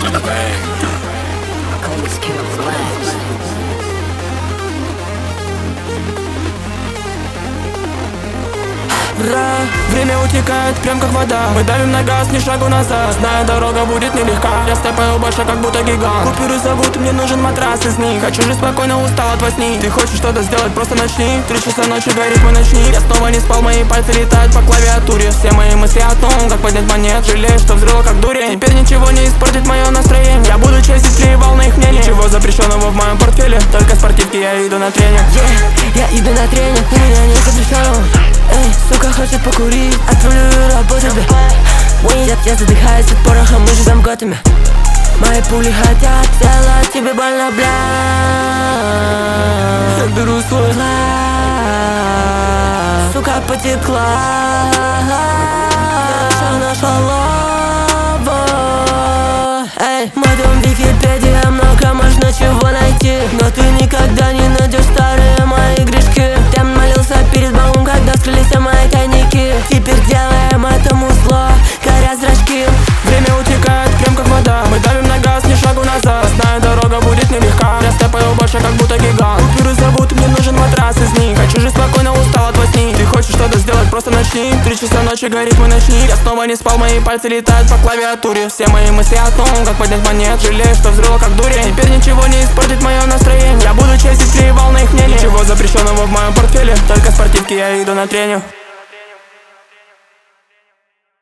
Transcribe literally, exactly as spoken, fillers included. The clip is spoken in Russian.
Бра, время утекает, прям как вода. Мы давим на газ, ни шагу назад. Знаю, дорога будет нелегка. Я степаю больше, как будто гигант. Купюры зовут, мне нужен матрас из них. Хочу жить спокойно, устал от во сне. Ты хочешь что-то сделать, просто начни. Три часа ночи горит мой ночник. Я снова не спал, мои пальцы летают по клавиатуре. Все мои мысли о том, как поднять монет. Жалею, что взрыла как дурень. Теперь ничего не испортит мое настроение. Я буду честить, плевал на их мнение. Ничего запрещенного в моем портфеле. Только спортивки, я иду на тренинг. yeah, Я иду на тренинг, у меня нет запрещенного. Эй, сука хочет покурить, отправлю работу тебе. Я, я задыхаюсь от пороха, мы живем в Готэме. Мои пули хотят сделать тебе больно, бля. Я беру свой Кла, сука потекла. Что нашла лава. Эй, мой дом Википедия, много можно чего найти. Но ты никогда не найдешь старые мои грешки. Ты молился перед Богом, когда скрылись все мои тайники. Теперь делаем этому зло, горят зрачки. Время утекает, прям как вода. Мы давим на газ, ни шагу назад. Знаю, дорога будет нелегка. Я степаю больше, как будто гигант. Купюры зовут, мне нужен матрас из них. Хочу жить спокойно, устал от во сне. Ты хочешь что-то сделать, просто начни. Три часа ночи горит мой ночник. Я снова не спал, мои пальцы летают по клавиатуре. Все мои мысли о том, как поднять монет. Жалею, что взрыла как дурень. Теперь ничего не испортит мое настроение. Я буду честить, плевал на их мнение. Ничего запрещенного в моем портфеле. Только спортивки, я иду на тренинг.